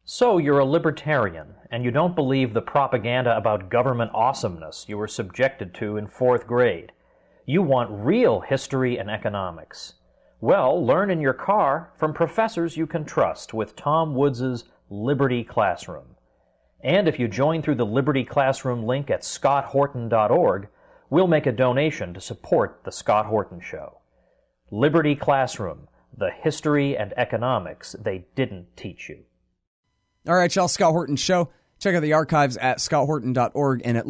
So you're a libertarian, and you don't believe the propaganda about government awesomeness you were subjected to in 4th grade. You want real history and economics. Well, learn in your car from professors you can trust with Tom Woods' Liberty Classroom. And if you join through the Liberty Classroom link at scotthorton.org, we'll make a donation to support The Scott Horton Show. Liberty Classroom, the history and economics they didn't teach you. All right, y'all, Scott Horton Show. Check out the archives at scotthorton.org and at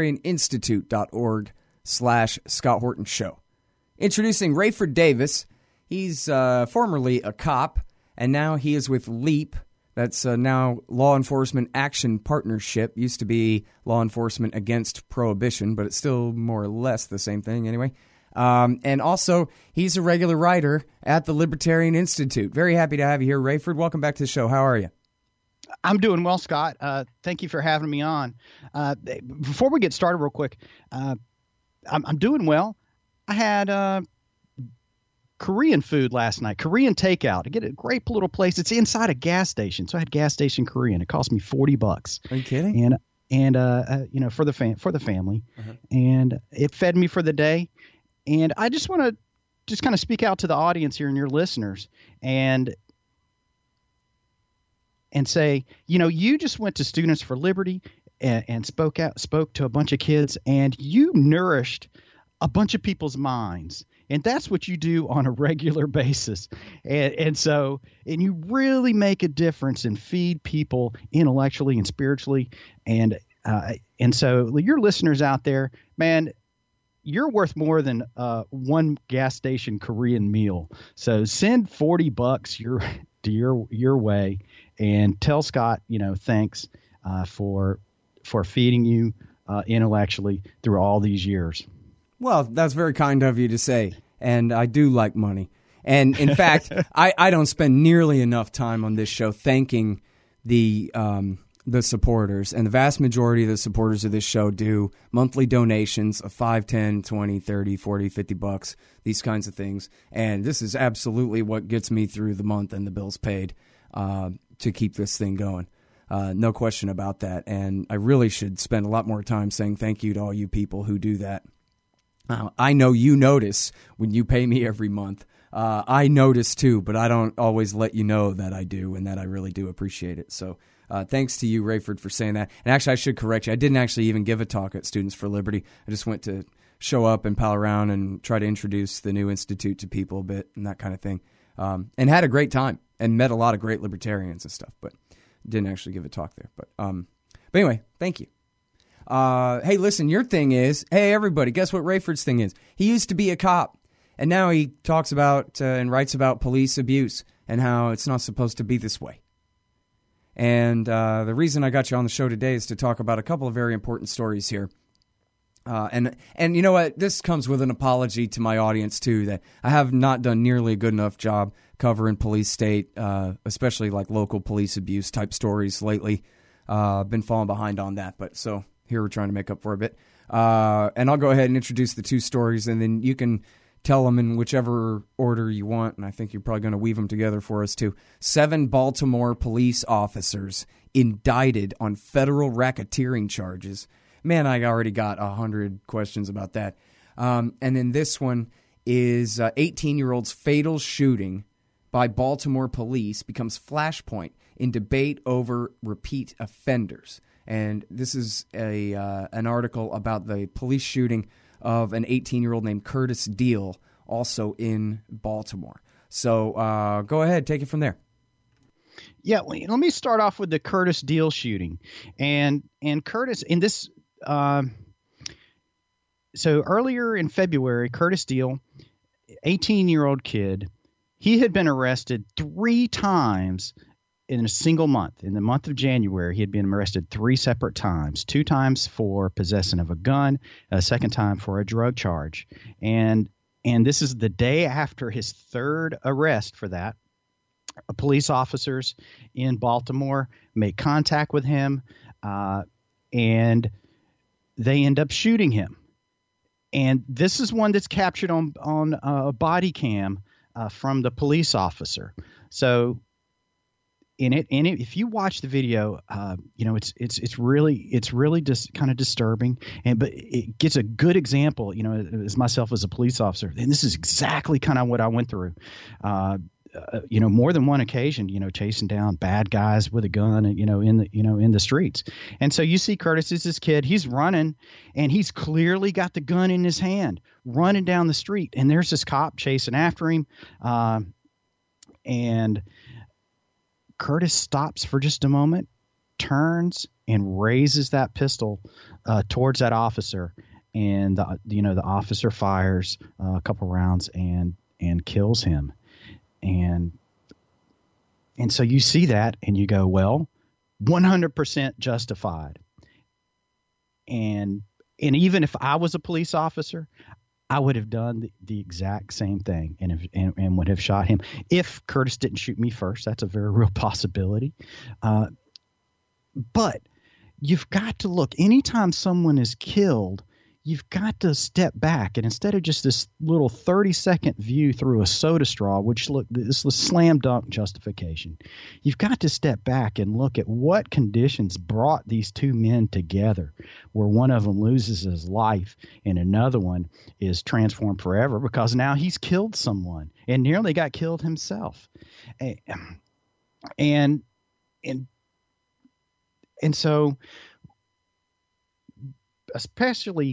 libertarianinstitute.org/Scott Horton Show. Introducing Rayford Davis. He's formerly a cop, and now he is with LEAP. That's now Law Enforcement Action Partnership. Used to be Law Enforcement Against Prohibition, but it's still more or less the same thing anyway. And also, he's a regular writer at the Libertarian Institute. Very happy to have you here, Rayford. Welcome back to the show. How are you? I'm doing well, Scott. Thank you for having me on. Before we get started real quick, I'm doing well. I had Korean food last night, Korean takeout. I get a great little place. It's inside a gas station. So I had gas station Korean. It cost me $40. Are you kidding? And for the family. Uh-huh. And it fed me for the day. And I just want to kind of speak out to the audience here and your listeners and say, you just went to Students for Liberty and spoke to a bunch of kids, and you nourished a bunch of people's minds. And that's what you do on a regular basis. And you really make a difference and feed people intellectually and spiritually. And so your listeners out there, man, you're worth more than one gas station Korean meal. So send $40 your way. And tell Scott, thanks for feeding you intellectually through all these years. Well, that's very kind of you to say, and I do like money. And in fact, I don't spend nearly enough time on this show thanking the supporters, and the vast majority of the supporters of this show do monthly donations of $5, $10, $20, $30, $40, $50, these kinds of things. And this is absolutely what gets me through the month and the bills paid. To keep this thing going. No question about that. And I really should spend a lot more time saying thank you to all you people who do that. I know you notice when you pay me every month. I notice too, but I don't always let you know that I do and that I really do appreciate it. So thanks to you, Rayford, for saying that. And actually, I should correct you. I didn't actually even give a talk at Students for Liberty. I just went to show up and pal around and try to introduce the new institute to people a bit and that kind of thing. And had a great time. And met a lot of great libertarians and stuff, but didn't actually give a talk there. But anyway, thank you. Hey, listen, your thing is, hey, everybody, guess what Rayford's thing is? He used to be a cop, and now he talks about and writes about police abuse and how it's not supposed to be this way. And the reason I got you on the show today is to talk about a couple of very important stories here. And you know what? This comes with an apology to my audience, too, that I have not done nearly a good enough job covering police state, especially like local police abuse type stories lately. Been falling behind on that, but so here we're trying to make up for a bit. And I'll go ahead and introduce the two stories, and then you can tell them in whichever order you want, and I think you're probably going to weave them together for us, too. 7 Baltimore police officers indicted on federal racketeering charges. Man, I already got 100 questions about that. And then this one is 18-year-old's fatal shooting by Baltimore police becomes flashpoint in debate over repeat offenders. And this is an article about the police shooting of an 18-year-old named Curtis Deal, also in Baltimore. So go ahead, take it from there. Yeah, let me start off with the Curtis Deal shooting. And Curtis, in this so earlier in February, Curtis Deal, 18-year-old kid, he had been arrested 3 times in a single month. In the month of January, he had been arrested 3 separate times, 2 times for possession of a gun, a second time for a drug charge. And this is the day after his 3rd arrest for that. Police officers in Baltimore make contact with him, and they end up shooting him. And this is one that's captured on a body cam from the police officer. So if you watch the video, it's really just kind of disturbing, but it gets a good example, as myself as a police officer, and this is exactly kind of what I went through. More than one occasion, chasing down bad guys with a gun, in the streets. And so you see Curtis is this kid, he's running, and he's clearly got the gun in his hand, running down the street, and there's this cop chasing after him, and Curtis stops for just a moment, turns, and raises that pistol towards that officer, and the officer fires a couple rounds and kills him. And so you see that and you go, well, 100% justified. And even if I was a police officer, I would have done the exact same thing and would have shot him. If Curtis didn't shoot me first, that's a very real possibility. But you've got to look, anytime someone is killed, you've got to step back, and instead of just this little 30-second view through a soda straw, which this was slam dunk justification, you've got to step back and look at what conditions brought these two men together, where one of them loses his life and another one is transformed forever because now he's killed someone and nearly got killed himself. And so, especially,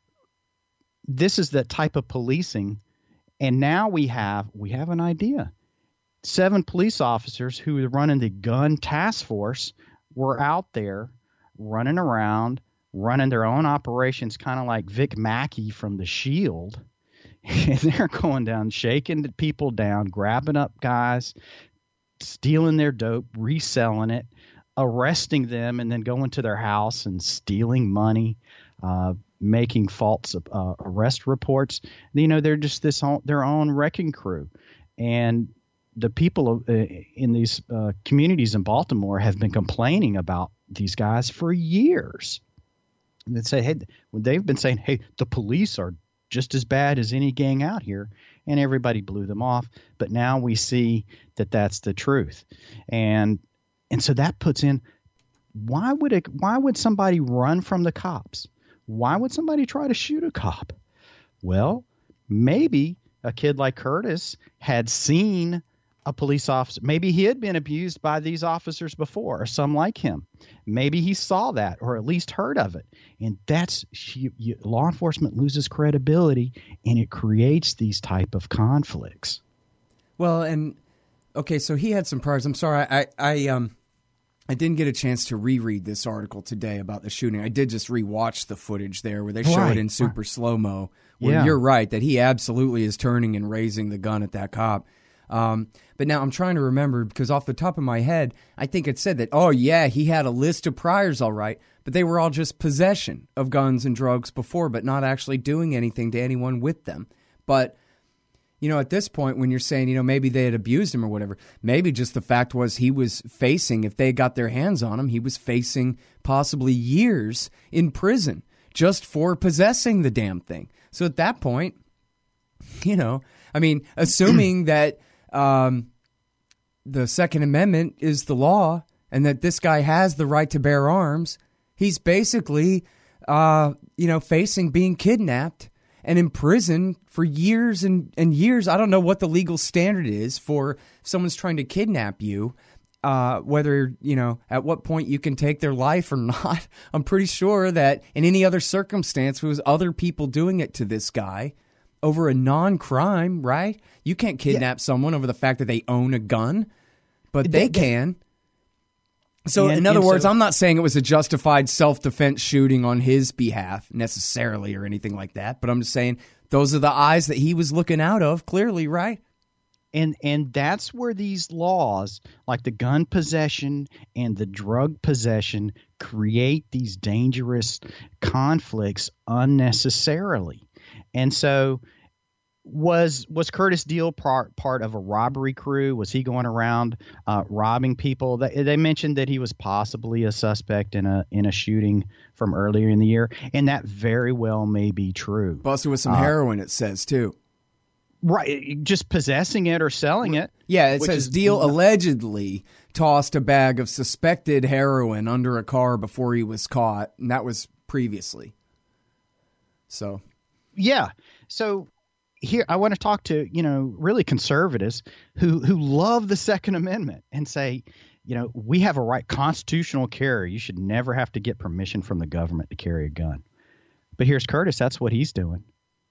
this is the type of policing, and now we have an idea. 7 police officers who are running the gun task force were out there running around, running their own operations, kind of like Vic Mackey from The Shield, and they're going down, shaking the people down, grabbing up guys, stealing their dope, reselling it, arresting them, and then going to their house and stealing money, making false arrest reports. They're just their own wrecking crew. And the people in these communities in Baltimore have been complaining about these guys for years. And they've been saying, hey, the police are just as bad as any gang out here, and everybody blew them off. But now we see that that's the truth. And so that puts in, why would somebody run from the cops? Why would somebody try to shoot a cop? Well, maybe a kid like Curtis had seen a police officer. Maybe he had been abused by these officers before, or some like him. Maybe he saw that, or at least heard of it. And law enforcement loses credibility, and it creates these type of conflicts. Well, and okay, so he had some priors. I'm sorry, I didn't get a chance to reread this article today about the shooting. I did just rewatch the footage there where they show it in super slow-mo, where you're right, that he absolutely is turning and raising the gun at that cop. But now I'm trying to remember, because off the top of my head, I think it said that, oh, yeah, he had a list of priors, all right, but they were all just possession of guns and drugs before, but not actually doing anything to anyone with them. But at this point, when you're saying, maybe they had abused him or whatever, maybe just the fact was he was facing, if they got their hands on him, he was facing possibly years in prison just for possessing the damn thing. So at that point, assuming that the Second Amendment is the law and that this guy has the right to bear arms, he's basically, facing being kidnapped and in prison for years and years. I don't know what the legal standard is for if someone's trying to kidnap you, whether, at what point you can take their life or not. I'm pretty sure that in any other circumstance, it was other people doing it to this guy over a non-crime, right? You can't kidnap someone over the fact that they own a gun, but they can. So, in other words, I'm not saying it was a justified self-defense shooting on his behalf necessarily or anything like that, but I'm just saying those are the eyes that he was looking out of, clearly, right? And that's where these laws, like the gun possession and the drug possession, create these dangerous conflicts unnecessarily. And so was Curtis Deal part of a robbery crew? Was he going around robbing people? They mentioned that he was possibly a suspect in a shooting from earlier in the year, and that very well may be true. Busted with some heroin, it says, too. Right, just possessing it or selling it. Yeah, it says Deal allegedly tossed a bag of suspected heroin under a car before he was caught, and that was previously. So, yeah. So here I want to talk to, really conservatives who love the Second Amendment and say, we have a right, constitutional carry. You should never have to get permission from the government to carry a gun. But here's Curtis. That's what he's doing.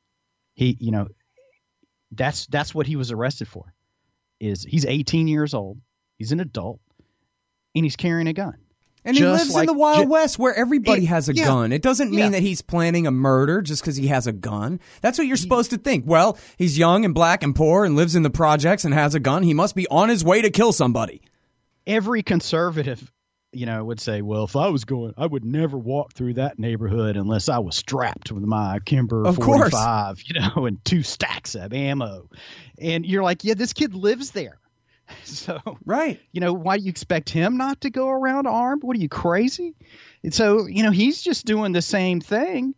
That's what he was arrested for. He's 18 years old. He's an adult, and he's carrying a gun. And he lives in the Wild West where everybody has a gun. It doesn't mean that he's planning a murder just because he has a gun. That's what you're supposed to think. Well, he's young and black and poor and lives in the projects and has a gun. He must be on his way to kill somebody. Every conservative, would say, well, if I was going, I would never walk through that neighborhood unless I was strapped with my Kimber 45, and 2 stacks of ammo. And you're like, yeah, this kid lives there. So, right. Why do you expect him not to go around armed? What are you, crazy? And so, he's just doing the same thing.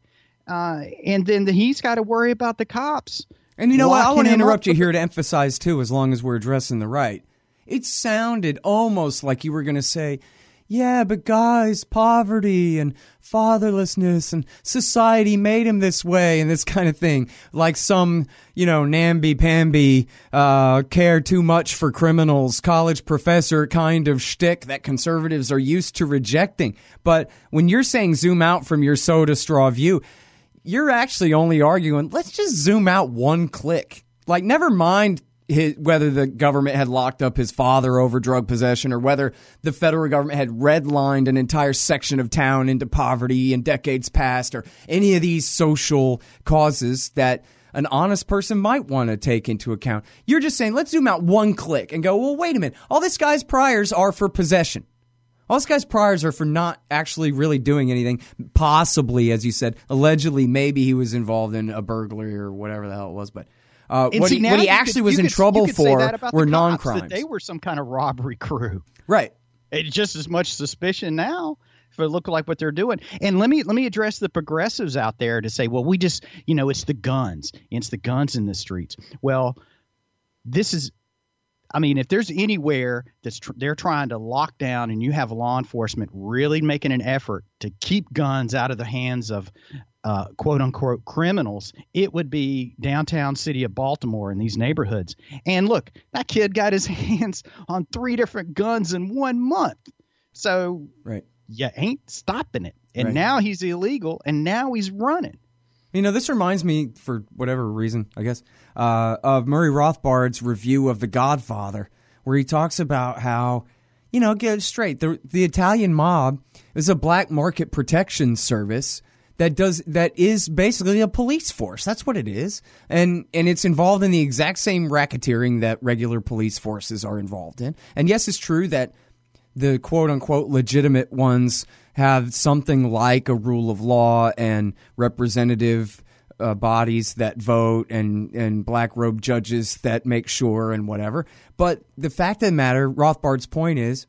And then he's got to worry about the cops. And you know what? I want to interrupt you here to emphasize, too, as long as we're addressing the right. It sounded almost like you were going to say, yeah, but guys, poverty and fatherlessness and society made him this way and this kind of thing. Like some, namby-pamby, care too much for criminals, college professor kind of shtick that conservatives are used to rejecting. But when you're saying zoom out from your soda straw view, you're actually only arguing, let's just zoom out one click. Like, never mind whether the government had locked up his father over drug possession or whether the federal government had redlined an entire section of town into poverty in decades past or any of these social causes that an honest person might want to take into account. You're just saying, let's zoom out one click and go, well, wait a minute. All this guy's priors are for possession. All this guy's priors are for not actually really doing anything. Possibly, as you said, allegedly, maybe he was involved in a burglary or whatever the hell it was, but what he actually was in trouble for were non-crimes. They were some kind of robbery crew. Right. It's just as much suspicion now for it look like what they're doing. And let me address the progressives out there to say, well, we just, it's the guns. It's the guns in the streets. Well, if there's anywhere they're trying to lock down and you have law enforcement really making an effort to keep guns out of the hands of quote unquote criminals, it would be downtown city of Baltimore in these neighborhoods. And look, that kid got his hands on 3 different guns in 1 month. So you ain't stopping it. And now he's illegal and now he's running. This reminds me, for whatever reason, I guess, of Murray Rothbard's review of The Godfather, where he talks about how, get it straight, the Italian mob is a black market protection service that is basically a police force. That's what it is. And it's involved in the exact same racketeering that regular police forces are involved in. And yes, it's true that the quote-unquote legitimate ones have something like a rule of law and representative bodies that vote and black-robed judges that make sure and whatever. But the fact of the matter, Rothbard's point is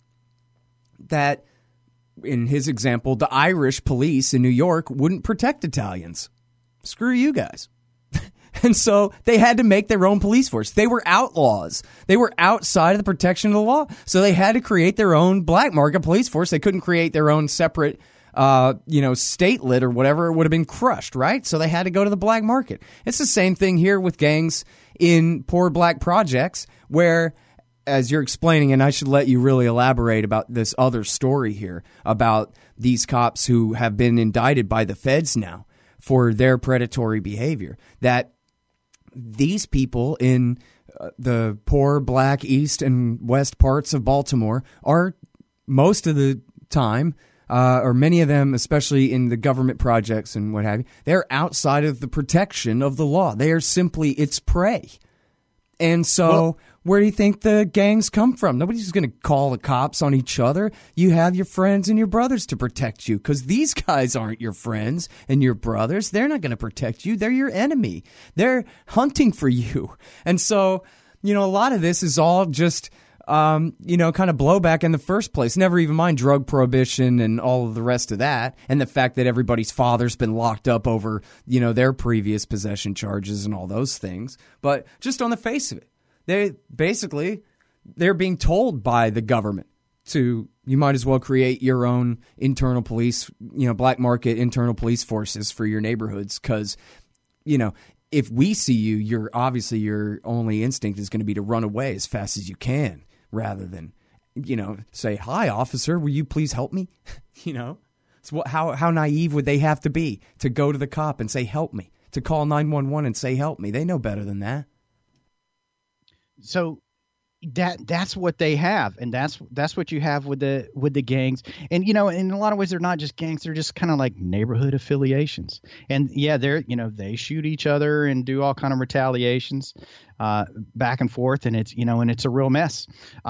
that in his example, the Irish police in New York wouldn't protect Italians. Screw you guys. And so they had to make their own police force. They were outlaws. They were outside of the protection of the law. So they had to create their own black market police force. They couldn't create their own separate, statelet or whatever. It would have been crushed, right? So they had to go to the black market. It's the same thing here with gangs in poor black projects where, as you're explaining, and I should let you really elaborate about this other story here about these cops who have been indicted by the feds now for their predatory behavior, that these people in the poor black east and west parts of Baltimore are most of the time, or many of them, especially in the government projects and what have you, they're outside of the protection of the law. They are simply its prey. And so where do you think the gangs come from? Nobody's going to call the cops on each other. You have your friends and your brothers to protect you because these guys aren't your friends and your brothers. They're not going to protect you. They're your enemy. They're hunting for you. And so, a lot of this is all just kind of blowback in the first place. Never even mind drug prohibition and all of the rest of that, and the fact that everybody's father's been locked up over, their previous possession charges and all those things. But just on the face of it, they're being told by the government you might as well create your own internal police, black market internal police forces for your neighborhoods, because, if we see you, your only instinct is going to be to run away as fast as you can, rather than, say, "Hi, officer, will you please help me?" So how naive would they have to be to go to the cop and say, "Help me," to call 911 and say, "Help me"? They know better than that. So that's what they have, and that's what you have with the gangs. And in a lot of ways, they're not just gangs; they're just kind of like neighborhood affiliations. And yeah, they shoot each other and do all kind of retaliations back and forth, and it's a real mess.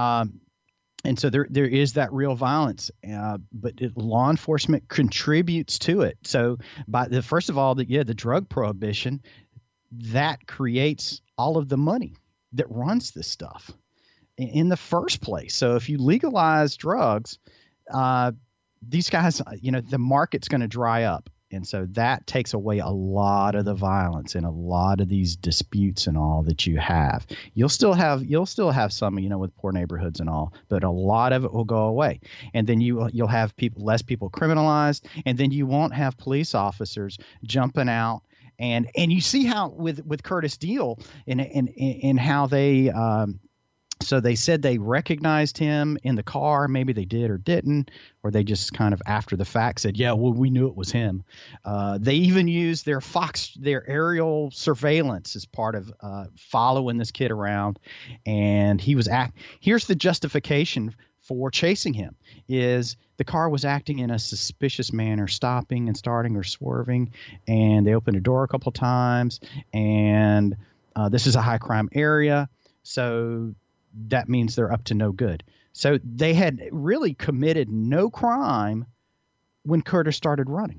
And so there is that real violence, but law enforcement contributes to it. So first of all, the drug prohibition that creates all of the money that runs this stuff in the first place. So if you legalize drugs, these guys, the market's going to dry up. And so that takes away a lot of the violence and a lot of these disputes and all that you have. You'll still have some, with poor neighborhoods and all, but a lot of it will go away. And then you'll have less people criminalized, and then you won't have police officers jumping out. And you see how with Curtis Deal in how they so they said they recognized him in the car. Maybe they did or didn't, or they just kind of after the fact said, "Yeah, well, we knew it was him." They even used their aerial surveillance as part of following this kid around, and he was here's the justification for chasing him: is the car was acting in a suspicious manner, stopping and starting or swerving, and they opened a door a couple times, and this is a high crime area, so that means they're up to no good. So they had really committed no crime when Curtis started running.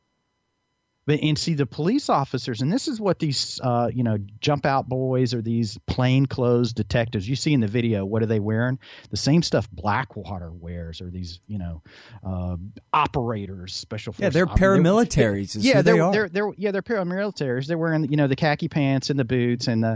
And see, the police officers, and this is what these, jump out boys or these plainclothes detectives, you see in the video, what are they wearing? The same stuff Blackwater wears, or these, operators, special forces. Yeah, they're paramilitaries. They're paramilitaries. They're wearing, the khaki pants and the boots and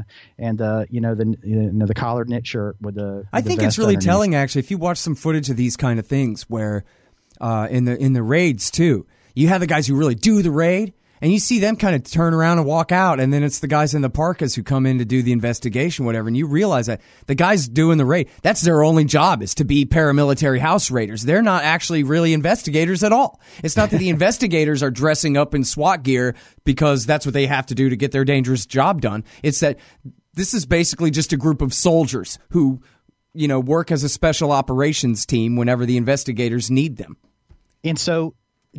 the collared knit shirt with the. I think it's really telling, actually, if you watch some footage of these kind of things, where in the raids too, you have the guys who really do the raid. And you see them kind of turn around and walk out, and then it's the guys in the parkas who come in to do the investigation, whatever. And you realize that the guys doing the raid, that's their only job, is to be paramilitary house raiders. They're not actually really investigators at all. It's not that the investigators are dressing up in SWAT gear because that's what they have to do to get their dangerous job done. It's that this is basically just a group of soldiers who, work as a special operations team whenever the investigators need them. And so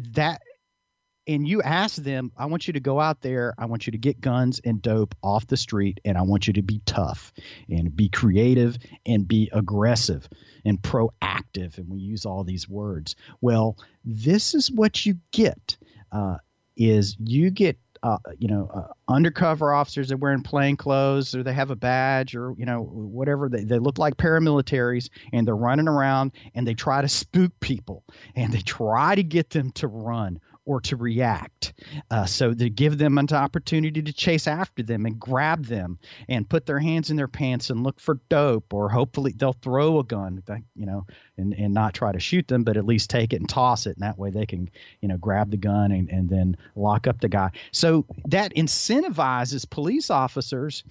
and you ask them, I want you to go out there, I want you to get guns and dope off the street, and I want you to be tough and be creative and be aggressive and proactive. And we use all these words. Well, this is what you get, is you get undercover officers that wearing plain clothes, or they have a badge, or whatever. They look like paramilitaries, and they're running around, and they try to spook people, and they try to get them to run or to react. So they give them an opportunity to chase after them and grab them and put their hands in their pants and look for dope, or hopefully they'll throw a gun, and not try to shoot them, but at least take it and toss it. And that way they can, grab the gun and then lock up the guy. So that incentivizes police officers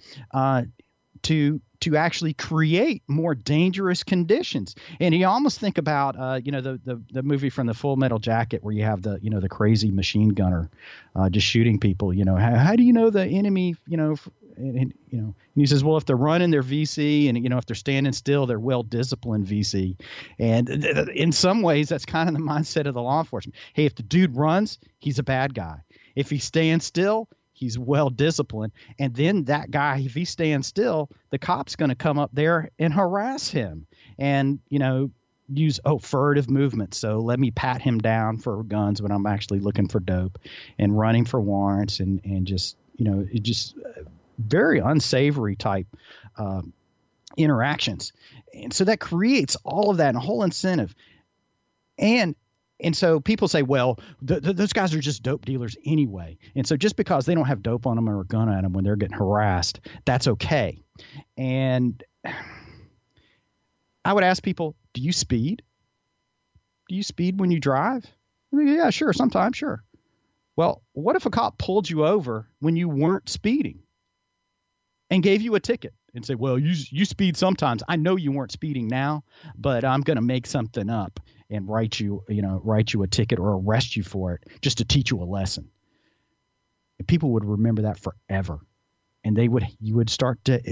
to actually create more dangerous conditions. And you almost think about, the movie from the Full Metal Jacket, where you have the crazy machine gunner just shooting people. How do you know the enemy? And he says, well, if they're running their VC, and if they're standing still, they're well disciplined VC. And in some ways, that's kind of the mindset of the law enforcement. Hey, if the dude runs, he's a bad guy. If he stands still, he's well disciplined. And then that guy, if he stands still, the cop's going to come up there and harass him and, use furtive movement. So let me pat him down for guns when I'm actually looking for dope, and running for warrants, and just, just very unsavory type interactions. And so that creates all of that and a whole incentive. And so people say, well, those guys are just dope dealers anyway. And so just because they don't have dope on them or a gun at them when they're getting harassed, that's okay. And I would ask people, do you speed? Do you speed when you drive? I mean, yeah, sure. Sometimes, sure. Well, what if a cop pulled you over when you weren't speeding and gave you a ticket and said, well, you speed sometimes. I know you weren't speeding now, but I'm going to make something up and write you a ticket or arrest you for it just to teach you a lesson. And people would remember that forever. And you would start to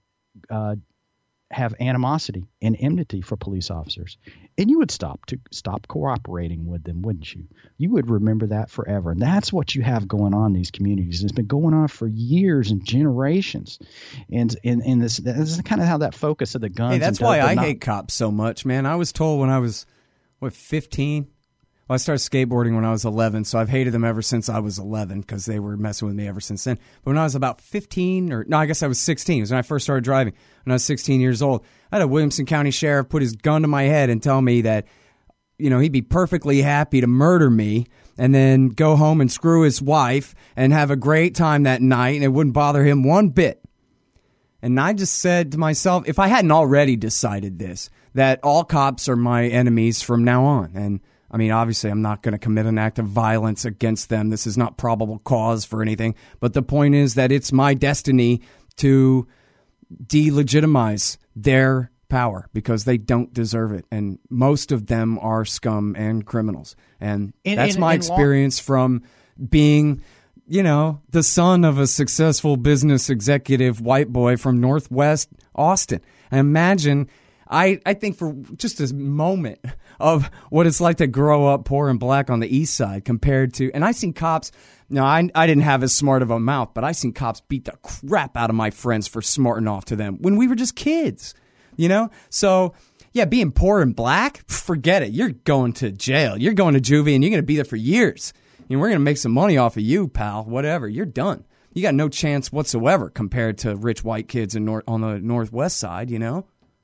have animosity and enmity for police officers, and you would stop cooperating with them, wouldn't you? You would remember that forever. And that's what you have going on in these communities. It's been going on for years and generations. And this is kind of how that focus of the guns. Hey, that's why I hate cops so much, man. I was told when I was 15. Well, I started skateboarding when I was 11, so I've hated them ever since I was 11 because they were messing with me ever since then. But when I was about 15, I guess I was 16. It was when I first started driving. When I was 16 years old, I had a Williamson County sheriff put his gun to my head and tell me that, he'd be perfectly happy to murder me and then go home and screw his wife and have a great time that night, and it wouldn't bother him one bit. And I just said to myself, if I hadn't already decided this, that all cops are my enemies from now on. And I mean, obviously, I'm not going to commit an act of violence against them. This is not probable cause for anything. But the point is that it's my destiny to delegitimize their power because they don't deserve it. And most of them are scum and criminals. And that's my experience from being, the son of a successful business executive white boy from Northwest Austin. And imagine, I think for just a moment of what it's like to grow up poor and black on the east side compared to, and I seen cops, I didn't have as smart of a mouth, but I seen cops beat the crap out of my friends for smarting off to them when we were just kids, So, yeah, being poor and black, forget it. You're going to jail. You're going to juvie, and you're going to be there for years. We're going to make some money off of you, pal, whatever. You're done. You got no chance whatsoever compared to rich white kids on the Northwest side, And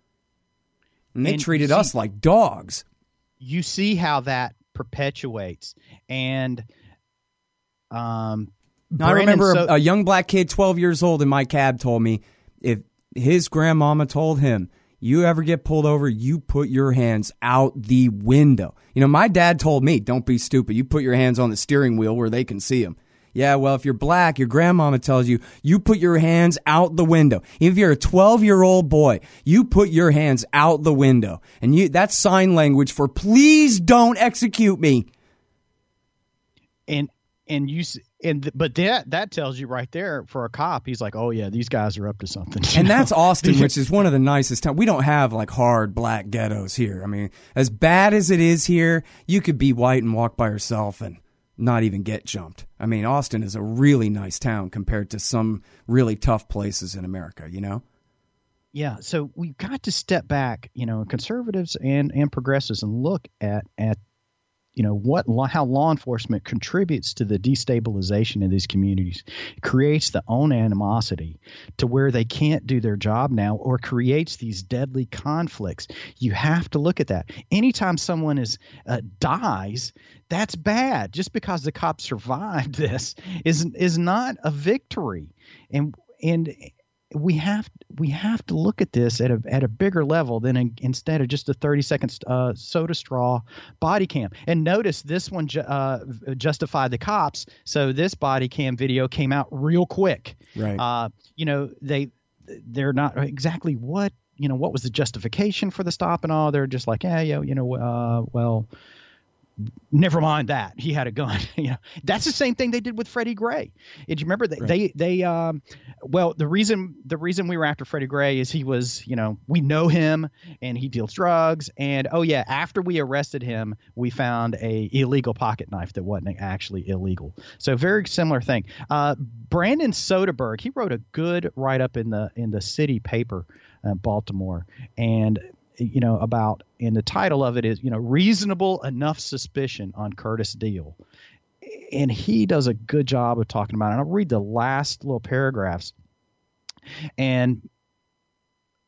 they treated us like dogs. You see how that perpetuates. And I remember a young black kid, 12 years old, in my cab told me if his grandmama told him, you ever get pulled over, you put your hands out the window. My dad told me, don't be stupid. You put your hands on the steering wheel where they can see them. Yeah, well, if you're black, your grandmama tells you, you put your hands out the window. If you're a 12-year-old boy, you put your hands out the window. And that's sign language for please don't execute me. But that tells you right there for a cop, he's like, oh yeah, these guys are up to something. And that's Austin, which is one of the nicest towns. We don't have like hard black ghettos here. I mean, as bad as it is here, you could be white and walk by yourself and not even get jumped. I mean, Austin is a really nice town compared to some really tough places in America, Yeah, so we've got to step back, conservatives and progressives, and look at how law enforcement contributes to the destabilization of these communities, creates the own animosity to where they can't do their job now, or creates these deadly conflicts. You have to look at that. Anytime someone dies, that's bad. Just because the cops survived this is not a victory. And we have to look at this at a bigger level than instead of just a 30-second soda straw body cam. And notice this one justified the cops, so this body cam video came out real quick. Right. They're not exactly what was the justification for the stop and all. They're just like, well, never mind that he had a gun. That's the same thing they did with Freddie Gray. Did you remember that? Right. The reason we were after Freddie Gray is he was, we know him and he deals drugs. And after we arrested him, we found a illegal pocket knife that wasn't actually illegal. So very similar thing. Brandon Soderberg, he wrote a good write-up in the city paper, Baltimore, and and the title of it is, reasonable enough suspicion on Curtis Deal. And he does a good job of talking about it. And I'll read the last little paragraphs. And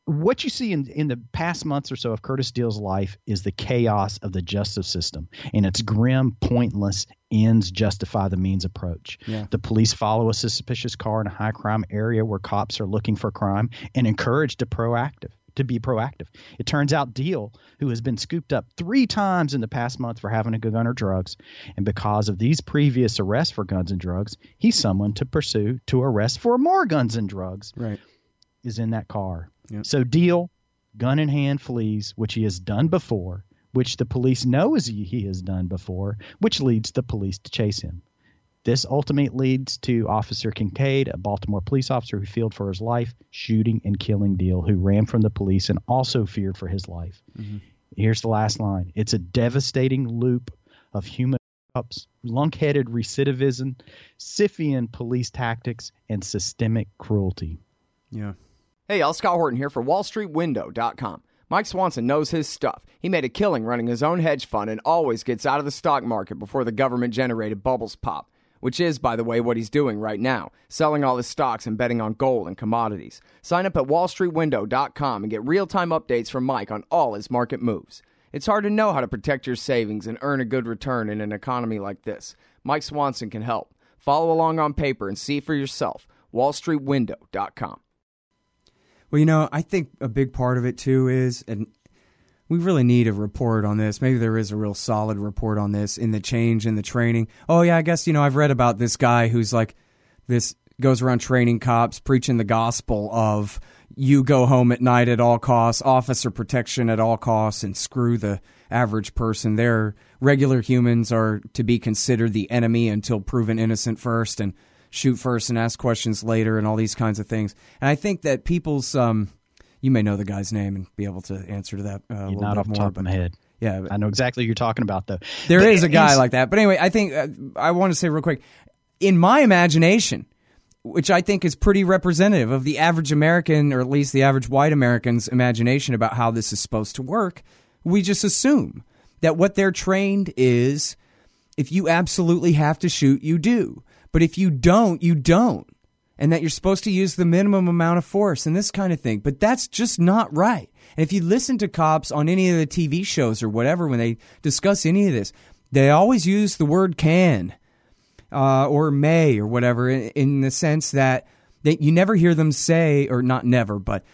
what you see in the past months or so of Curtis Steele's life is the chaos of the justice system and its grim, pointless ends justify the means approach. Yeah. The police follow a suspicious car in a high crime area where cops are looking for crime and encouraged to be proactive. It turns out Deal, who has been scooped up 3 times in the past month for having a gun or drugs, and because of these previous arrests for guns and drugs, he's someone to pursue to arrest for more guns and drugs. Right. Is in that car. Yep. So Deal, gun in hand, flees, which he has done before, which the police know he has done before, which leads the police to chase him. This ultimately leads to Officer Kincaid, a Baltimore police officer who feared for his life, shooting and killing Deal, who ran from the police and also feared for his life. Mm-hmm. Here's the last line. It's a devastating loop of human ups, lunkheaded recidivism, Siphian police tactics, and systemic cruelty. Yeah. Hey, y'all, Scott Horton here for WallStreetWindow.com. Mike Swanson knows his stuff. He made a killing running his own hedge fund and always gets out of the stock market before the government-generated bubbles pop, which is, by the way, what he's doing right now, selling all his stocks and betting on gold and commodities. Sign up at WallStreetWindow.com and get real-time updates from Mike on all his market moves. It's hard to know how to protect your savings and earn a good return in an economy like this. Mike Swanson can help. Follow along on paper and see for yourself. WallStreetWindow.com. Well, I think a big part of it, too, is, and we really need a report on this. Maybe there is a real solid report on this in the change in the training. Oh, yeah, I guess, I've read about this guy who's like this, goes around training cops, preaching the gospel of you go home at night at all costs, officer protection at all costs, and screw the average person. Their regular humans are to be considered the enemy until proven innocent first, and shoot first and ask questions later, and all these kinds of things. And I think that people's, you may know the guy's name and be able to answer to that a little not bit off the more. top of my head. Yeah, I know exactly what you're talking about, though. There is a guy like that. But anyway, I think I want to say real quick, in my imagination, which I think is pretty representative of the average American, or at least the average white American's imagination about how this is supposed to work, we just assume that what they're trained is, if you absolutely have to shoot, you do. But if you don't, you don't. And that you're supposed to use the minimum amount of force and this kind of thing. But that's just not right. And if you listen to cops on any of the TV shows or whatever, when they discuss any of this, they always use the word can or may or whatever in the sense that you never hear them say, or not never, but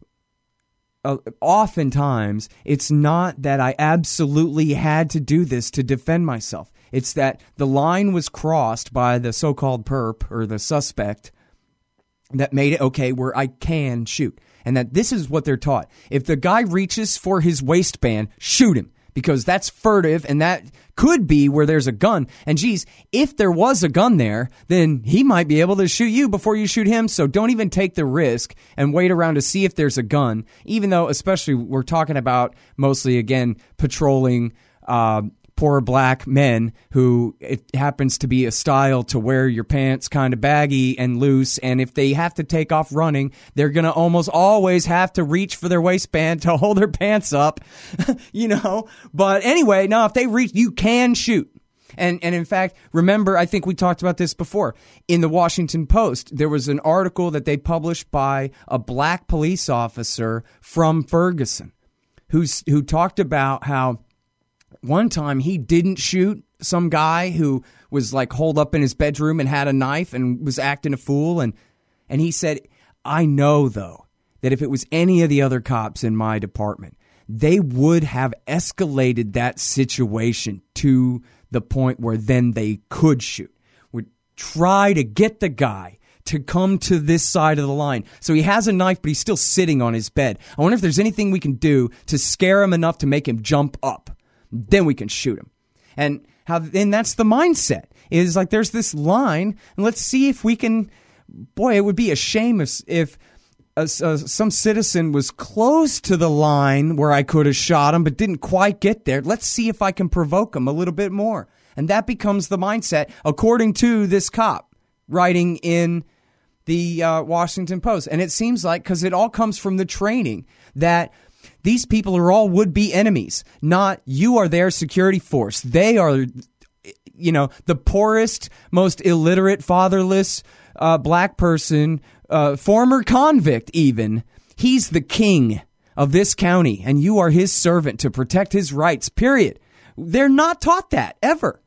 oftentimes it's not that I absolutely had to do this to defend myself. It's that the line was crossed by the so-called perp or the suspect that made it okay where I can shoot. And that this is what they're taught. If the guy reaches for his waistband, shoot him, because that's furtive and that could be where there's a gun. And geez, if there was a gun there, then he might be able to shoot you before you shoot him. So don't even take the risk and wait around to see if there's a gun, even though especially we're talking about mostly, again, patrolling poor black men who it happens to be a style to wear your pants kind of baggy and loose. And if they have to take off running, they're going to almost always have to reach for their waistband to hold their pants up, But anyway, no, if they reach, you can shoot. And in fact, remember, I think we talked about this before. In the Washington Post, there was an article that they published by a black police officer from Ferguson who talked about how one time he didn't shoot some guy who was like holed up in his bedroom and had a knife and was acting a fool. And he said, I know, though, that if it was any of the other cops in my department, they would have escalated that situation to the point where then they could shoot, would try to get the guy to come to this side of the line. So he has a knife, but he's still sitting on his bed. I wonder if there's anything we can do to scare him enough to make him jump up. Then we can shoot him. And that's the mindset. Is like there's this line, and let's see if we can. Boy, it would be a shame if some citizen was close to the line where I could have shot him, but didn't quite get there. Let's see if I can provoke him a little bit more. And that becomes the mindset, according to this cop writing in the Washington Post. And it seems like, because it all comes from the training, that these people are all would-be enemies, not you are their security force. They are, the poorest, most illiterate, fatherless black person, former convict even, He's the king of this county, and you are his servant to protect his rights, period. They're not taught that, ever.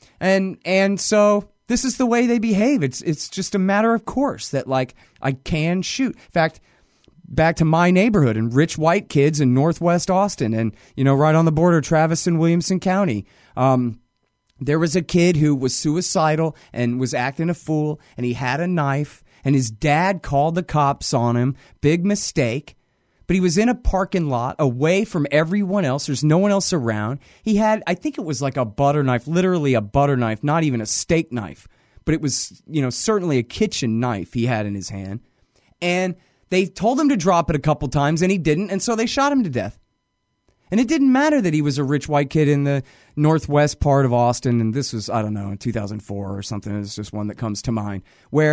And so this is the way they behave. It's just a matter of course that, like, I can shoot. In fact, back to my neighborhood and rich white kids in Northwest Austin and, right on the border, Travis and Williamson County. There was a kid who was suicidal and was acting a fool, and he had a knife, and his dad called the cops on him. Big mistake. But he was in a parking lot away from everyone else. There's no one else around. He had, I think it was like a butter knife, literally a butter knife, not even a steak knife. But it was, certainly a kitchen knife he had in his hand. And they told him to drop it a couple times, and he didn't, and so they shot him to death. And it didn't matter that he was a rich white kid in the northwest part of Austin, and this was, I don't know, in 2004 or something. It's just one that comes to mind.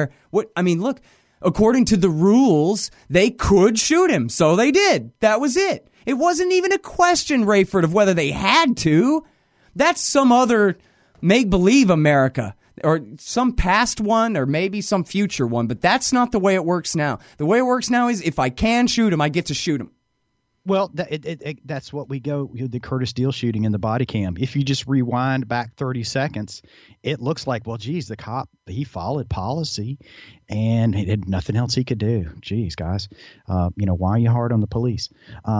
Look, according to the rules, they could shoot him, so they did. That was it. It wasn't even a question, Rayford, of whether they had to. That's some other make-believe America, or some past one, or maybe some future one, but that's not the way it works now. The way it works now is if I can shoot him, I get to shoot him. Well, that's what we go with the Curtis Steele shooting in the body cam. If you just rewind back 30 seconds, it looks like, well, geez, the cop, he followed policy and he had nothing else he could do. Geez, guys, why are you hard on the police?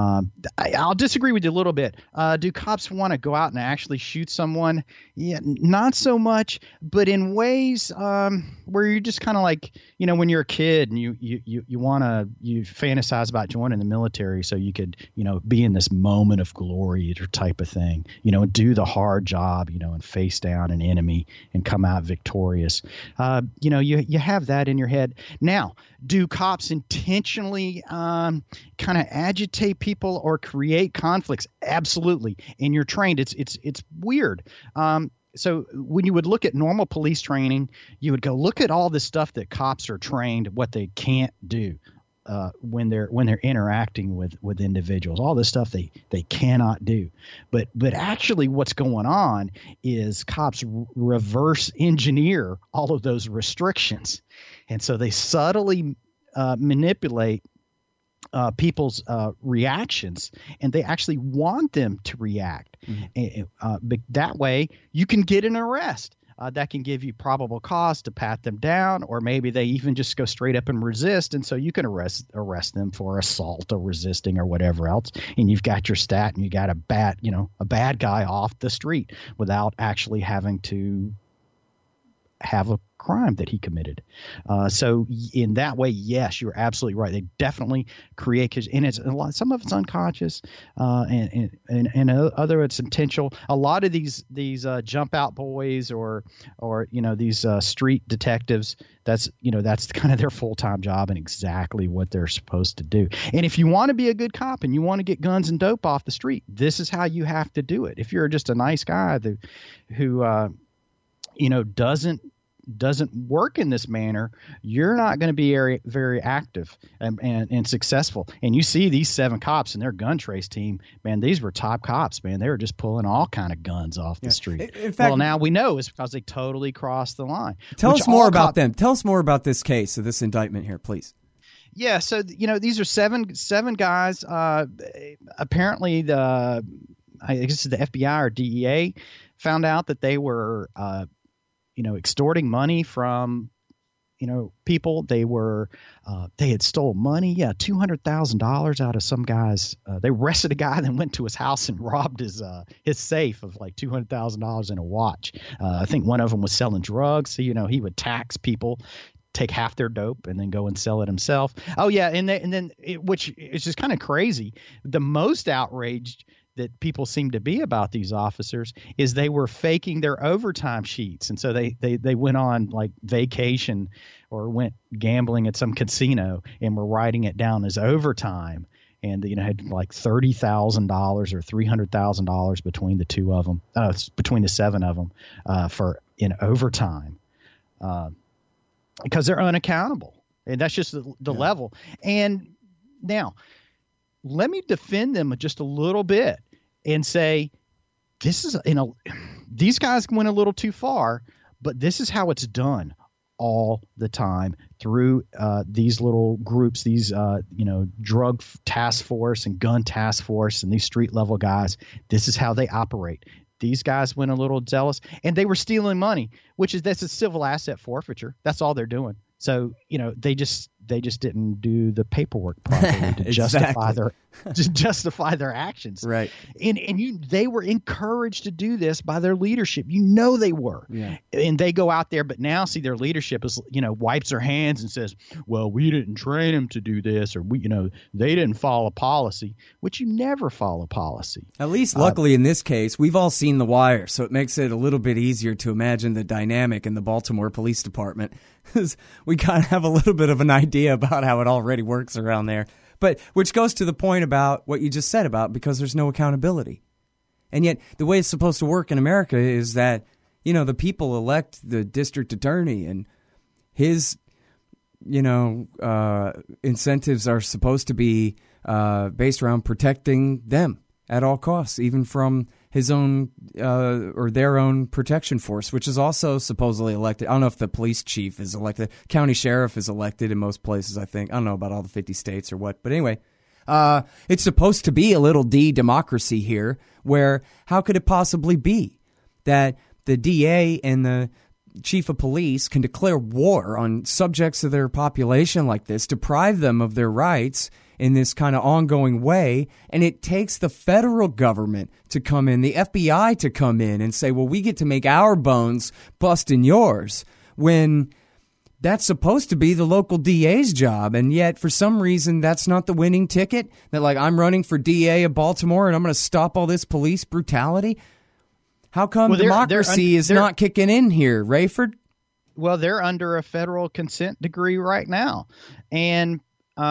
I'll disagree with you a little bit. Do cops want to go out and actually shoot someone? Yeah, not so much, but in ways where you're just kind of like, when you're a kid and you fantasize about joining the military so you could, be in this moment of glory or type of thing, do the hard job, and face down an enemy and come out victorious. You have that in your head. Now, do cops intentionally kind of agitate people or create conflicts? Absolutely. And you're trained. It's weird. So when you would look at normal police training, you would go look at all the stuff that cops are trained what they can't do when they're interacting with individuals. All this stuff they cannot do. But actually what's going on is cops reverse engineer all of those restrictions. And so they subtly manipulate people's reactions, and they actually want them to react. But that way you can get an arrest. That can give you probable cause to pat them down, or maybe they even just go straight up and resist, and so you can arrest them for assault or resisting or whatever else, and you've got your stat and you got a bad guy off the street without actually having to have a crime that he committed. So in that way, yes, you're absolutely right. They definitely create, and it's a lot. Some of it's unconscious, and other it's intentional. A lot of these jump out boys or these street detectives. That's kind of their full-time job and exactly what they're supposed to do. And if you want to be a good cop and you want to get guns and dope off the street, this is how you have to do it. If you're just a nice guy who doesn't work in this manner, you're not going to be very, very active and successful. And you see these 7 cops and their gun trace team, man, these were top cops, man. They were just pulling all kind of guns off the street. In fact, well, now we know it's because they totally crossed the line. Tell us more about them. Tell us more about this case, of this indictment here, please. Yeah, so these are seven guys. Apparently, I guess the FBI or DEA found out that they were extorting money from, people. They had stole money. Yeah. $200,000 out of some guys. They arrested a guy, then went to his house and robbed his safe of like $200,000 in a watch. I think one of them was selling drugs. So, he would tax people, take half their dope and then go and sell it himself. Oh yeah. Which is just kind of crazy. The most outraged that people seem to be about these officers is they were faking their overtime sheets. And so they went on like vacation or went gambling at some casino and were writing it down as overtime. And, had like $30,000 or $300,000 between the two of them, between the 7 of them in overtime because they're unaccountable. And that's just the level. And now let me defend them just a little bit and say, this is, these guys went a little too far, but this is how it's done all the time through these little groups, these drug task force and gun task force and these street level guys. This is how they operate. These guys went a little zealous, and they were stealing money, that's a civil asset forfeiture. That's all they're doing. So, they just didn't do the paperwork properly to justify their actions. Right. And they were encouraged to do this by their leadership. They were. Yeah. And they go out there, but now see their leadership is, wipes their hands and says, well, we didn't train them to do this, or they didn't follow policy, which you never follow policy. At least luckily in this case, we've all seen The Wire, so it makes it a little bit easier to imagine the dynamic in the Baltimore Police Department. We kind of have a little bit of an idea about how it already works around there. But which goes to the point about what you just said about because there's no accountability. And yet the way it's supposed to work in America is that, the people elect the district attorney and his, incentives are supposed to be based around protecting them at all costs, even from his own or their own protection force, which is also supposedly elected. I don't know if the police chief is elected. County sheriff is elected in most places, I think. I don't know about all the 50 states or what. But anyway, it's supposed to be a little D democracy here, where how could it possibly be that the DA and the chief of police can declare war on subjects of their population like this, deprive them of their rights in this kind of ongoing way, and it takes the federal government to come in, the FBI to come in and say, well, we get to make our bones busting yours, when that's supposed to be the local DA's job. And yet, for some reason, that's not the winning ticket, that I'm running for DA of Baltimore and I'm going to stop all this police brutality. How come democracy is not kicking in here, Rayford? Well, they're under a federal consent decree right now. And,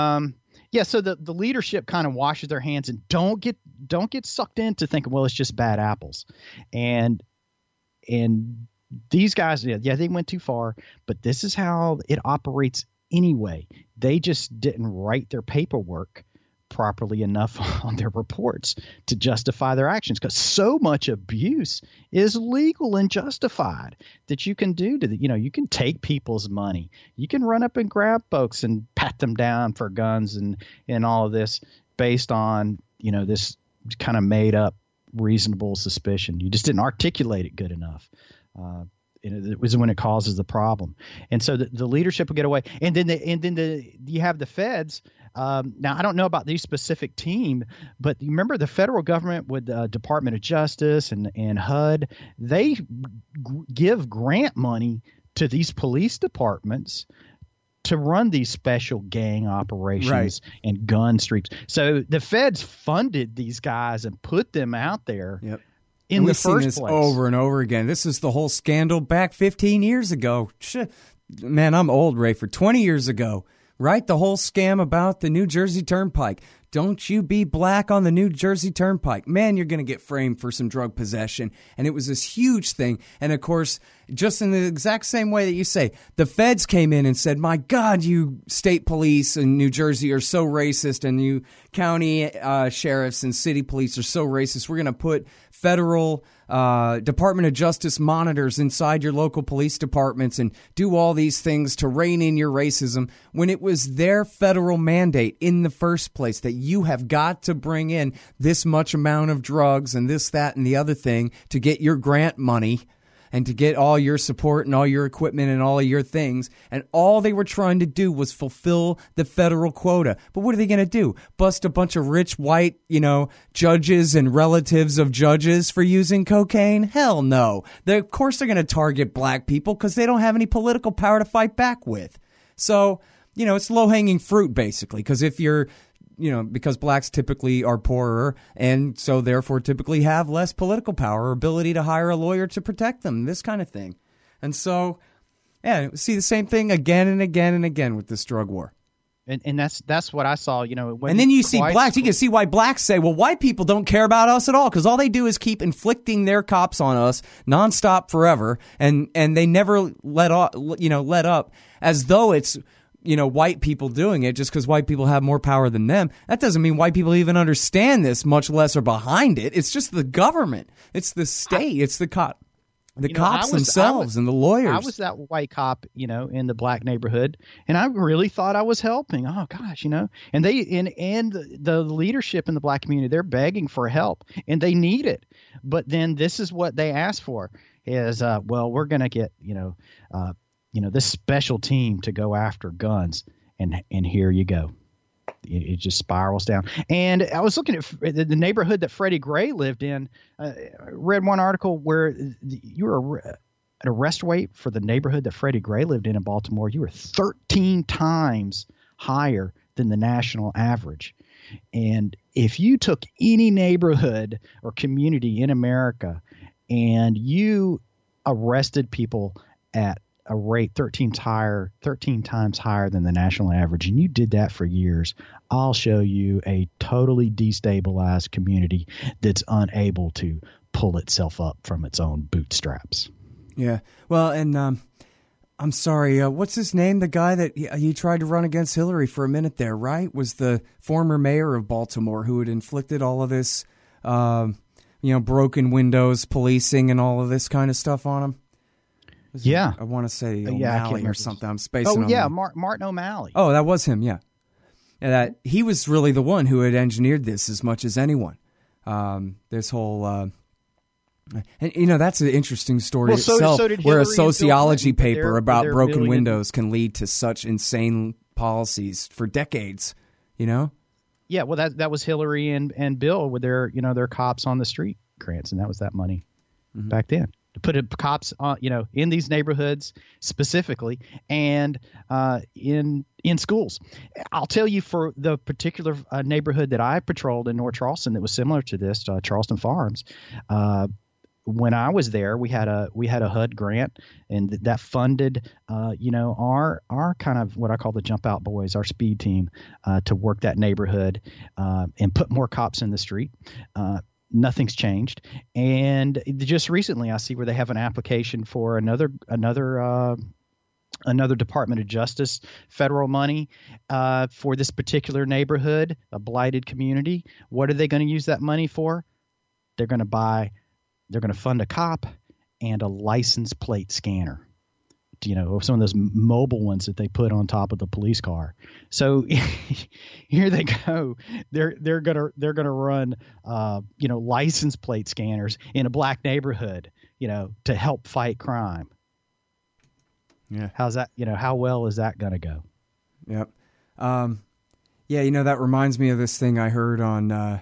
so the leadership kind of washes their hands and don't get sucked into thinking, well, it's just bad apples. And these guys, they went too far, but this is how it operates anyway. They just didn't write their paperwork properly enough on their reports to justify their actions, because so much abuse is legal and justified that you can do you can take people's money. You can run up and grab folks and pat them down for guns and all of this based on, this kind of made up reasonable suspicion. You just didn't articulate it good enough. It was when it causes the problem. And so the leadership will get away. And then you have the feds. Now, I don't know about these specific team, but you remember the federal government with the Department of Justice and HUD, they give grant money to these police departments to run these special gang operations and gun streaks. So the feds funded these guys and put them out there. Yep. In the we've first seen this place. Over and over again. This is the whole scandal back 15 years ago. Man, I'm old, Rayford. 20 years ago, right? The whole scam about the New Jersey Turnpike. Don't you be black on the New Jersey Turnpike. Man, you're going to get framed for some drug possession. And it was this huge thing. And, of course, just in the exact same way that you say, the feds came in and said, my God, you state police in New Jersey are so racist, and you county sheriffs and city police are so racist. We're going to put federal Department of Justice monitors inside your local police departments and do all these things to rein in your racism, when it was their federal mandate in the first place that you have got to bring in this much amount of drugs and this, that, and the other thing to get your grant money and to get all your support and all your equipment and all of your things. And all they were trying to do was fulfill the federal quota. But what are they going to do? Bust a bunch of rich white, judges and relatives of judges for using cocaine? Hell no. Of course they're going to target black people because they don't have any political power to fight back with. So, it's low-hanging fruit, basically, because if you're because blacks typically are poorer and so therefore typically have less political power or ability to hire a lawyer to protect them, this kind of thing. And so, see the same thing again and again and again with this drug war. And that's what I saw, when and then you see blacks. You can see why blacks say, well, white people don't care about us at all, because all they do is keep inflicting their cops on us nonstop forever, and they never let up as though it's white people doing it just because white people have more power than them. That doesn't mean white people even understand this, much less are behind it. It's just the government. It's the state. It's the cop. The cops themselves and the lawyers. I was that white cop, in the black neighborhood, and I really thought I was helping. Oh gosh, and the leadership in the black community, they're begging for help and they need it. But then this is what they asked for is, well, we're going to get, this special team to go after guns. And here you go. It just spirals down. And I was looking at the neighborhood that Freddie Gray lived in. I read one article where you were at arrest rate for the neighborhood that Freddie Gray lived in Baltimore. You were 13 times higher than the national average. And if you took any neighborhood or community in America and you arrested people at a rate 13 times higher than the national average, and you did that for years, I'll show you a totally destabilized community that's unable to pull itself up from its own bootstraps. Yeah. Well, and I'm sorry, what's his name? The guy that he tried to run against Hillary for a minute there, right? Was the former mayor of Baltimore who had inflicted all of this, broken windows, policing, and all of this kind of stuff on him. Yeah. I want to say O'Malley or something. I'm spacing on. Oh, yeah, Martin O'Malley. Oh, that was him, yeah. And that he was really the one who had engineered this as much as anyone. This whole and that's an interesting story itself, where a sociology paper about broken windows can lead to such insane policies for decades, Yeah, well, that was Hillary and Bill with their cops on the street grants, and that was that money back then. To put cops on, in these neighborhoods specifically, and in schools. I'll tell you, for the particular neighborhood that I patrolled in North Charleston that was similar to this, Charleston Farms. When I was there, we had a HUD grant, and that funded, our kind of what I call the jump out boys, our speed team, to work that neighborhood and put more cops in the street. Nothing's changed. And just recently I see where they have an application for another Department of Justice federal money for this particular neighborhood, a blighted community. What are they going to use that money for? They're going to fund a cop and a license plate scanner. Some of those mobile ones that they put on top of the police car. So here they go. They're gonna run license plate scanners in a black neighborhood, to help fight crime. Yeah. How's that? How well is that gonna go? Yep. That reminds me of this thing I heard on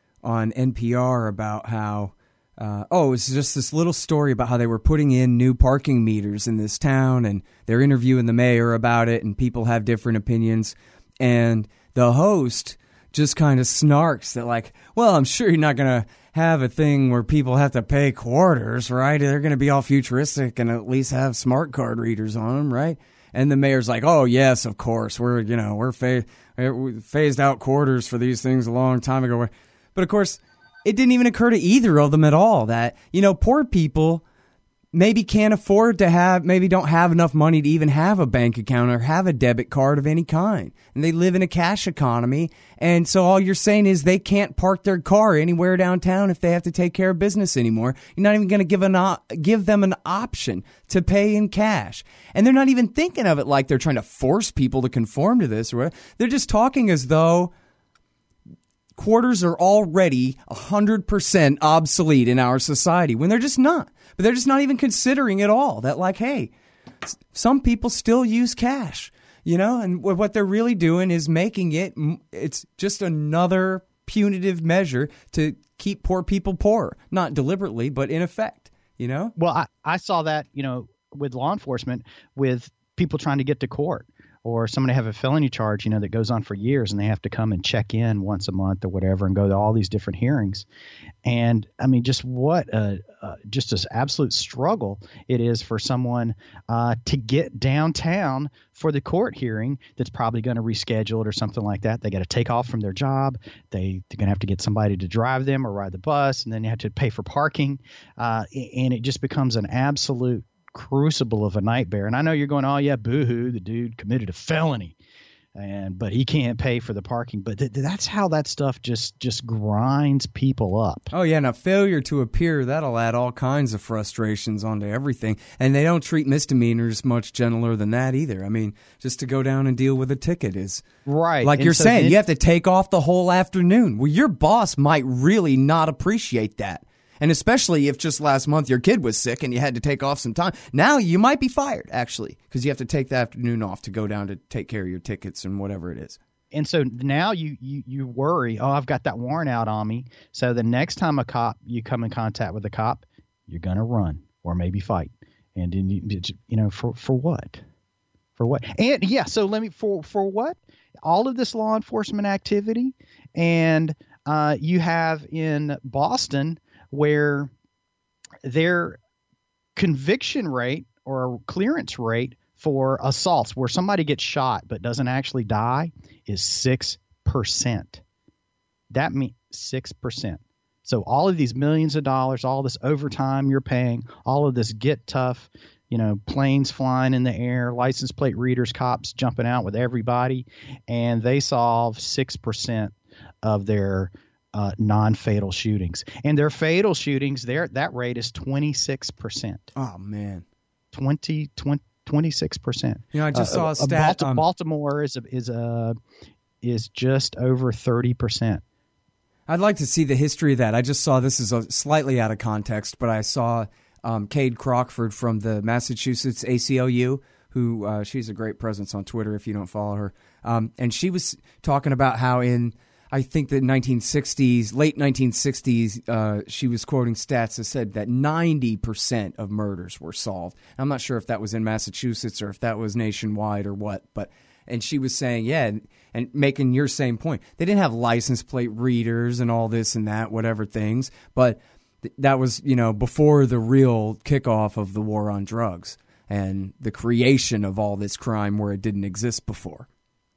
NPR about how. It's just this little story about how they were putting in new parking meters in this town, and they're interviewing the mayor about it, and people have different opinions. And the host just kind of snarks that, like, well, I'm sure you're not going to have a thing where people have to pay quarters, right? They're going to be all futuristic and at least have smart card readers on them, right? And the mayor's like, oh, yes, of course. We phased out quarters for these things a long time ago. But, of course, it didn't even occur to either of them at all that, poor people maybe can't afford to maybe don't have enough money to even have a bank account or have a debit card of any kind. And they live in a cash economy. And so all you're saying is they can't park their car anywhere downtown if they have to take care of business anymore. You're not even going to give them an option to pay in cash. And they're not even thinking of it like they're trying to force people to conform to this. Or they're just talking as though quarters are already 100% obsolete in our society, when they're just not. But they're just not even considering at all that, like, hey, some people still use cash, and what they're really doing is making it's just another punitive measure to keep poor people poor, not deliberately, but in effect, Well, I saw that, with law enforcement, with people trying to get to court. Or somebody have a felony charge, that goes on for years, and they have to come and check in once a month or whatever, and go to all these different hearings. And I mean, just what just this absolute struggle it is for someone to get downtown for the court hearing that's probably going to reschedule it or something like that. They got to take off from their job. They're going to have to get somebody to drive them or ride the bus, and then you have to pay for parking. And it just becomes an absolute crucible of a nightmare. And I know you're going, oh yeah, boo-hoo, the dude committed a felony. but he can't pay for the parking. But that's how that stuff just grinds people up. Oh, yeah. Now, failure to appear, that'll add all kinds of frustrations onto everything. And they don't treat misdemeanors much gentler than that either. I mean, just to go down and deal with a ticket is right. Like and you're so saying, you have to take off the whole afternoon. Well, your boss might really not appreciate that. And especially if just last month your kid was sick and you had to take off some time. Now you might be fired, actually, because you have to take the afternoon off to go down to take care of your tickets and whatever it is. And so now you worry, oh, I've got that warrant out on me. So the next time you come in contact with a cop, you're going to run or maybe fight. And then, for what? For what? And yeah, so for what? All of this law enforcement activity. And you have in Boston where their conviction rate or clearance rate for assaults where somebody gets shot but doesn't actually die is 6%. That means 6%. So all of these millions of dollars, all this overtime you're paying, all of this get tough, planes flying in the air, license plate readers, cops jumping out with everybody, and they solve 6% of their non-fatal shootings. And their fatal shootings, that rate is 26%. Oh, man. 26%. I just saw a stat. Baltimore is just over 30%. I'd like to see the history of that. I just saw, this is slightly out of context, but I saw Cade Crockford from the Massachusetts ACLU, who she's a great presence on Twitter if you don't follow her. And she was talking about how in, I think the late 1960s, she was quoting stats that said that 90% of murders were solved. I'm not sure if that was in Massachusetts or if that was nationwide or what, and she was saying, yeah, and making your same point. They didn't have license plate readers and all this and that, whatever things, but that was, before the real kickoff of the war on drugs and the creation of all this crime where it didn't exist before.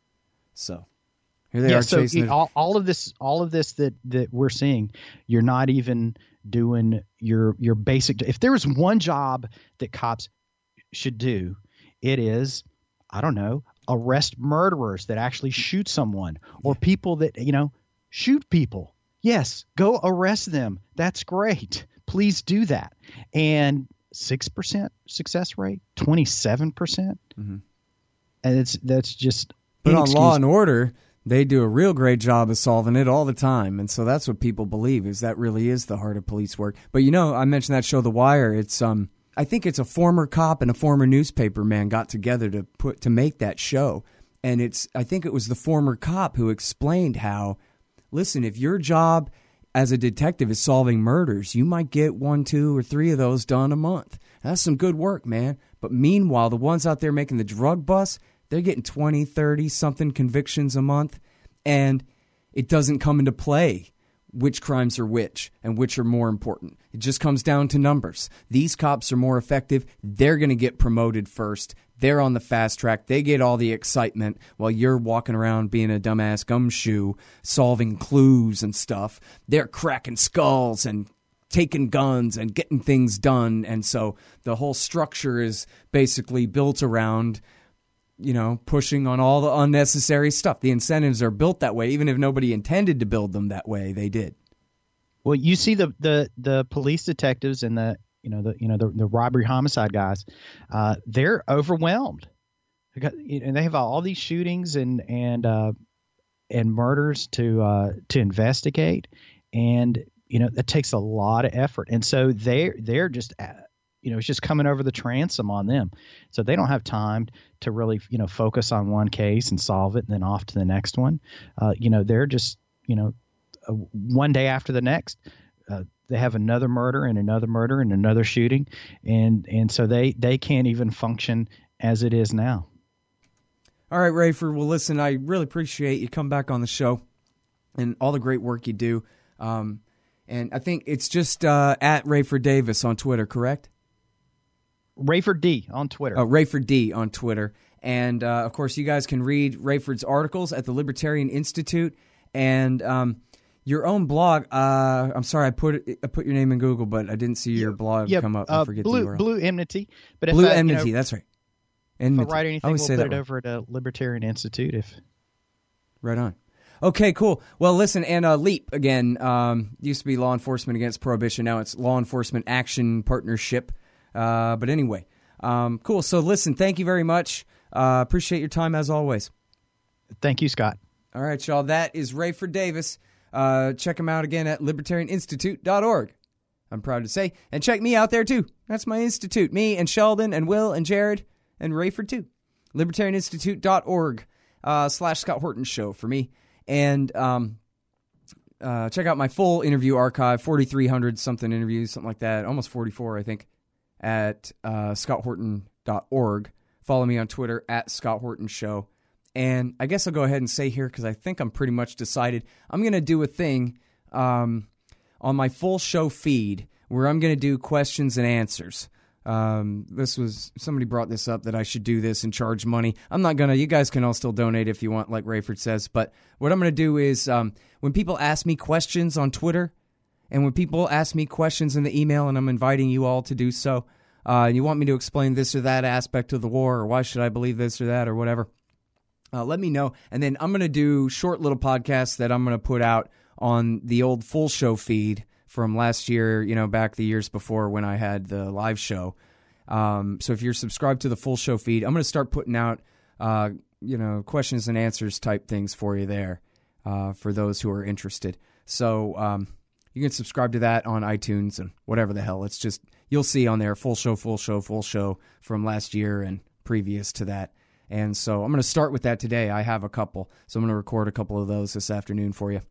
So here they are chasing all of this that we're seeing. You're not even doing your basic. If there was one job that cops should do, it is, I don't know, arrest murderers that actually shoot someone or people that shoot people. Yes, go arrest them. That's great. Please do that. And 6% success rate, 27%, mm-hmm. And that's just. But on Law and Order, they do a real great job of solving it all the time. And so that's what people believe, is that really is the heart of police work. But, I mentioned that show, The Wire. It's I think it's a former cop and a former newspaper man got together to make that show. And I think it was the former cop who explained how, listen, if your job as a detective is solving murders, you might get 1, 2, or 3 of those done a month. That's some good work, man. But meanwhile, the ones out there making the drug busts, they're getting 20, 30 something convictions a month, and it doesn't come into play which crimes are which and which are more important. It just comes down to numbers. These cops are more effective. They're going to get promoted first. They're on the fast track. They get all the excitement while you're walking around being a dumbass gumshoe, solving clues and stuff. They're cracking skulls and taking guns and getting things done. And so the whole structure is basically built around, pushing on all the unnecessary stuff. The incentives are built that way. Even if nobody intended to build them that way, they did. Well, you see the police detectives and the robbery homicide guys, they're overwhelmed. And they have all these shootings and murders to investigate, and that takes a lot of effort. And so they're just it's just coming over the transom on them. So they don't have time to really focus on one case and solve it and then off to the next one. They're just one day after the next. They have another murder and another shooting, and so they can't even function as it is now. All right, Rayford. Well, listen, I really appreciate you come back on the show and all the great work you do. And I think it's just at Rayford Davis on Twitter, correct? Rayford D on Twitter. Oh, Rayford D on Twitter. And, of course, you guys can read Rayford's articles at the Libertarian Institute. And your own blog, I'm sorry, I put your name in Google, but I didn't see your blog come up. I forget the URL. Blue Enmity. But Blue Enmity, that's right. If I write anything, we'll put it over at Libertarian Institute. Right on. Okay, cool. Well, listen, and LEAP, again, used to be Law Enforcement Against Prohibition. Now it's Law Enforcement Action Partnership. But anyway, cool. So listen, thank you very much. Appreciate your time as always. Thank you, Scott. All right, y'all. That is Rayford Davis. Check him out again at libertarianinstitute.org. I'm proud to say. And check me out there, too. That's my institute. Me and Sheldon and Will and Jared and Rayford, too. libertarianinstitute.org /Scott Horton Show for me. And check out my full interview archive, 4,300 something interviews, something like that, almost 44, I think, at scotthorton.org. Follow me on Twitter at Scott Horton Show. And I guess I'll go ahead and say here, because I think I'm pretty much decided, I'm going to do a thing on my full show feed where I'm going to do questions and answers. Somebody brought this up that I should do this and charge money. I'm not going to. You guys can all still donate if you want, like Rayford says. But what I'm going to do is when people ask me questions on Twitter and when people ask me questions in the email, and I'm inviting you all to do so, and you want me to explain this or that aspect of the war, or why should I believe this or that or whatever, let me know. And then I'm going to do short little podcasts that I'm going to put out on the old full show feed from last year, back the years before when I had the live show. So if you're subscribed to the full show feed, I'm going to start putting out, questions and answers type things for you there, for those who are interested. So, you can subscribe to that on iTunes and whatever the hell. It's just, you'll see on there, full show from last year and previous to that. And so I'm going to start with that today. I have a couple, so I'm going to record a couple of those this afternoon for you.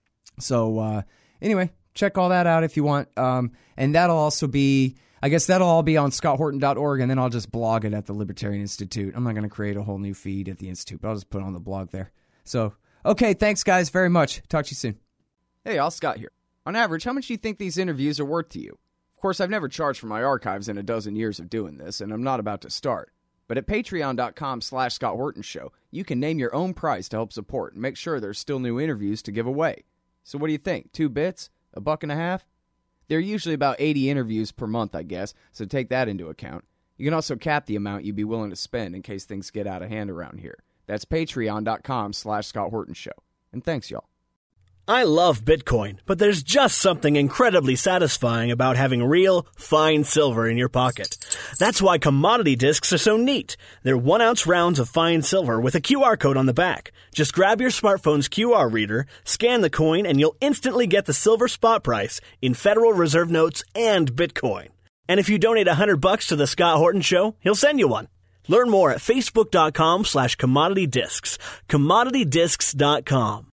So, anyway, check all that out if you want. And that'll also be, I guess that'll all be on scotthorton.org, and then I'll just blog it at the Libertarian Institute. I'm not going to create a whole new feed at the Institute, but I'll just put it on the blog there. So, okay, thanks, guys, very much. Talk to you soon. Hey, all, Scott here. On average, how much do you think these interviews are worth to you? Of course, I've never charged for my archives in a dozen years of doing this, and I'm not about to start. But at patreon.com/Scott Horton Show, you can name your own price to help support and make sure there's still new interviews to give away. So what do you think? 2 bits? $1.50? There are usually about 80 interviews per month, I guess, so take that into account. You can also cap the amount you'd be willing to spend in case things get out of hand around here. That's patreon.com/Scott Horton Show. And thanks, y'all. I love Bitcoin, but there's just something incredibly satisfying about having real, fine silver in your pocket. That's why commodity discs are so neat. They're 1-ounce rounds of fine silver with a QR code on the back. Just grab your smartphone's QR reader, scan the coin, and you'll instantly get the silver spot price in Federal Reserve notes and Bitcoin. And if you donate $100 to the Scott Horton Show, he'll send you one. Learn more at facebook.com/commoditydiscs. commoditydiscs.com.